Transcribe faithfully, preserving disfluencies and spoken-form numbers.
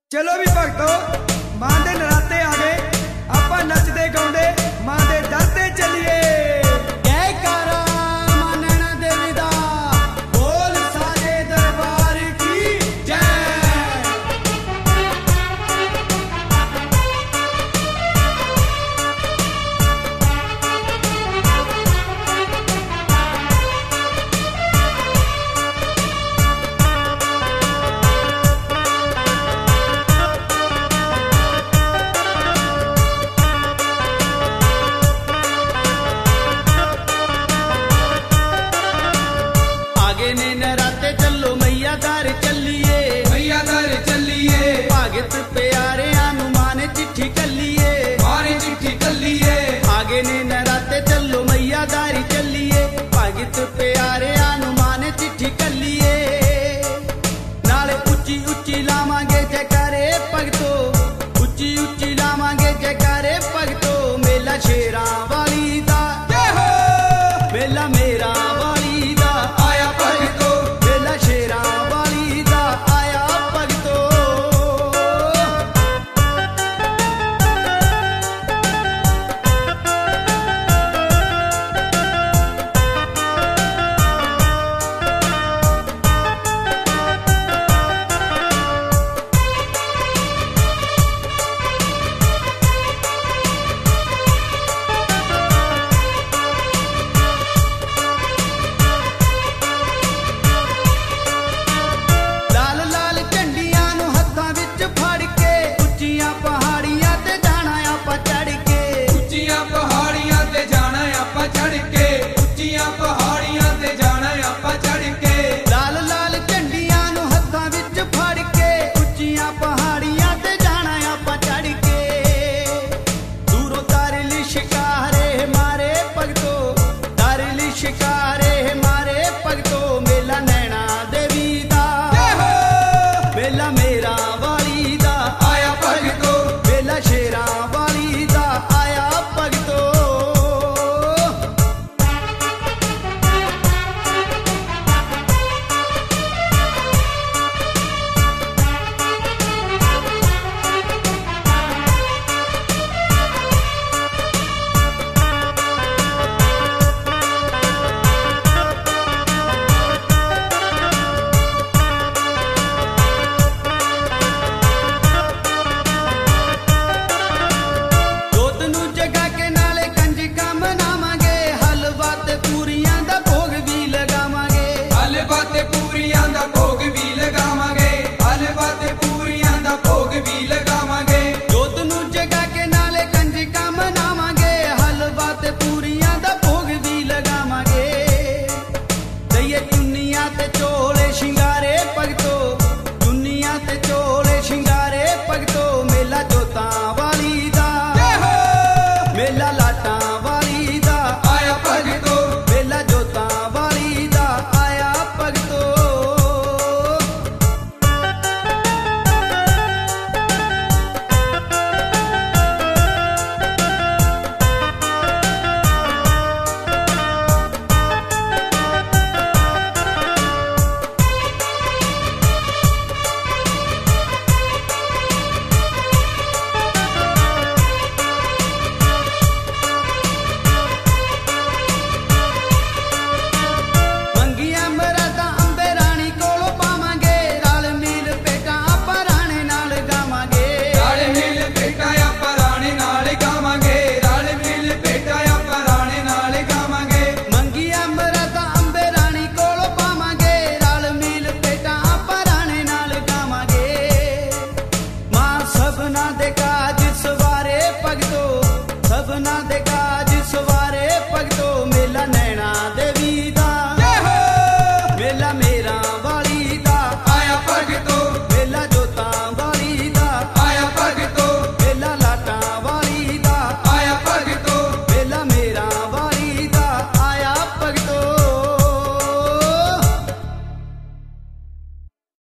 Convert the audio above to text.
चलो भी भगतो मां दे नराते आ गए, आपां नचदे गाउंदे मां दे दर ते चलिए। जयकारा मां नैना देवी दा, बोल साजे दरबार की जय। आगे ने नराते चलो मैया दर चलिए, मैया दर चलिए, भागत प्यारे आनु माने चिट्ठी कलिए, मारे चिट्ठी कलिए। आगे ने नराते चलो मैया दर चलिए, भागत प्यारे आनु माने चिट्ठी कलिए। नाले उच्ची उच्ची लावांगे जयकारे भगतो, उच्ची उच्ची लावांगे जयकारे भगतो। मेला शेरां वाली दा जय हो, मेला मेरा वाली दा आया भगतो, मेला शेरां वाली दा आया भगतो। लाल लाल झंडियां नू हत्थां विच फड़ के, ਉੱਚੀਆਂ ਪਹਾੜੀਆਂ ਤੇ ਜਾਣਾ ਆਪਾਂ ਚੜ ਕੇ। ਉੱਚੀਆਂ ਪਹਾੜੀਆਂ ਤੇ ਜਾਣਾ ਆਪਾਂ ਚੜ ਕੇ, ਉੱਚੀਆਂ ਪਹਾੜੀਆਂ ਤੇ ਜਾਣਾ ਆਪਾਂ ਚੜ ਕੇ। ਲਾਲ ਲਾਲ ਝੰਡੀਆਂ ਨੂੰ ਹੱਥਾਂ ਵਿੱਚ ਫੜ ਕੇ, ਉੱਚੀਆਂ ਪਹਾੜੀਆਂ